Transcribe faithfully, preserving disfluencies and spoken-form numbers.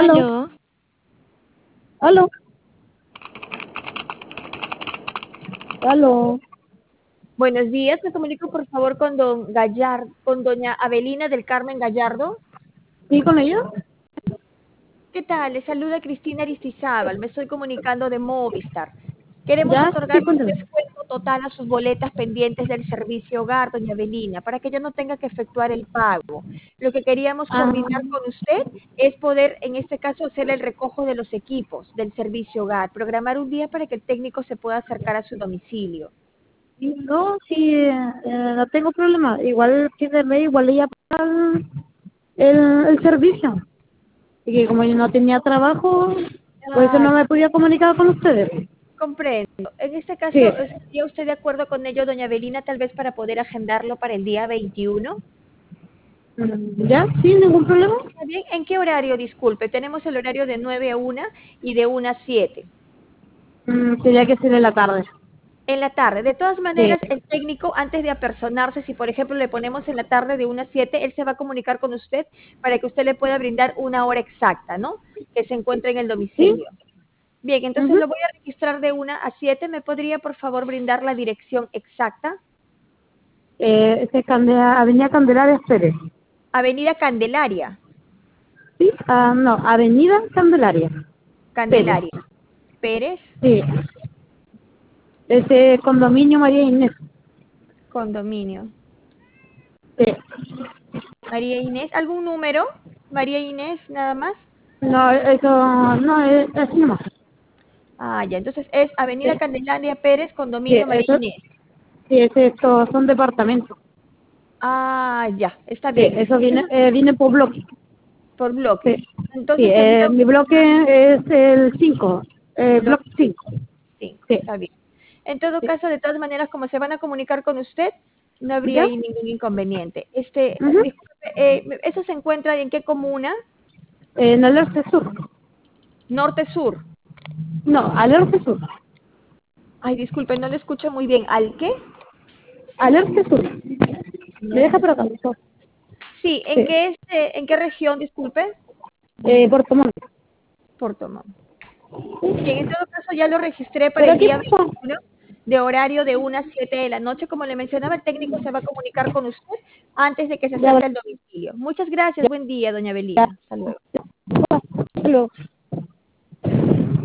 Aló, Aló, aló, aló. Buenos días, me comunico por favor con don Gallardo, con doña Avelina del Carmen Gallardo. ¿Sí con ella? ¿Qué tal? Le saluda Cristina Aristizábal, me estoy comunicando de Movistar. Queremos Ya, sí, otorgarle un cuéntame. descuento total a sus boletas pendientes del servicio hogar, doña Avelina, para que ella no tenga que efectuar el pago. Lo que queríamos Ah, coordinar con usted es poder, en este caso, hacer el recojo de los equipos del servicio hogar, programar un día para que el técnico se pueda acercar a su domicilio. sí, no, sí, eh, eh, no tengo problema. Igual el fin de mes, igual ella paga el, el servicio. Y que como yo no tenía trabajo, por eso Ah, no me podía comunicar con ustedes. comprendo. En este Sí. caso, ¿estaría usted de acuerdo con ello, doña Belina, tal vez para poder agendarlo para el día veintiuno? Mm, ¿Ya? ¿Sí? ¿Ningún problema? ¿Está bien? ¿En qué horario? Disculpe, tenemos el horario de nueve a una y de una a siete. Mm, tenía que ser en la tarde. En la tarde. De todas Sí. maneras, el técnico, antes de apersonarse, si por ejemplo le ponemos en la tarde de una a siete, él se va a comunicar con usted para que usted le pueda brindar una hora exacta, ¿no? Que se encuentre en el ¿Sí? domicilio. Bien, entonces Ujú. lo voy a registrar de una a siete. ¿Me podría, por favor, brindar la dirección exacta? eh, este es Cande- Avenida Candelaria Pérez. Avenida Candelaria. ¿Sí? Ah, no, Avenida Candelaria Pérez. Candelaria. Pérez, Sí. Ese condominio María Inés. condominio. Sí. María Inés, ¿algún número? María Inés, nada más. No, eso, no, es así nomás. Ah, ya, entonces es Avenida Sí, Candelaria Pérez, sí, condominio María eso, Inés. sí, ese, estos son departamentos. Ah, ya, está Sí, bien. eso viene, Entonces, eh, viene por bloque. por Sí, bloques. sí, Entonces sería eh, mi bloque es el cinco, eh, bloque bloque cinco. cinco, Sí, está bien. En todo sí. caso, de todas maneras, como se van a comunicar con usted, no habría ¿Ya? ahí ningún inconveniente. Este, Ujú. disculpe, eh, ¿eso se encuentra en qué comuna? En Alerce Sur. Norte-sur. No, Alerce Sur. Ay, disculpe, no le escucho muy bien. ¿Al qué? Alerce Sur. ¿Me deja por Norte. acá, por favor? Sí, ¿en Sí. qué, este, ¿en qué región, disculpe? Eh, Puerto Montt. Puerto Montt. Bien, en todo caso ya lo registré para ¿Por el aquí, día por favor? veintiuno de horario de una a siete de la noche. Como le mencionaba, el técnico se va a comunicar con usted antes de que se Ya, acerque al domicilio. Muchas gracias. Buen día, doña ya, Belina. Hasta luego. ya. Hasta luego.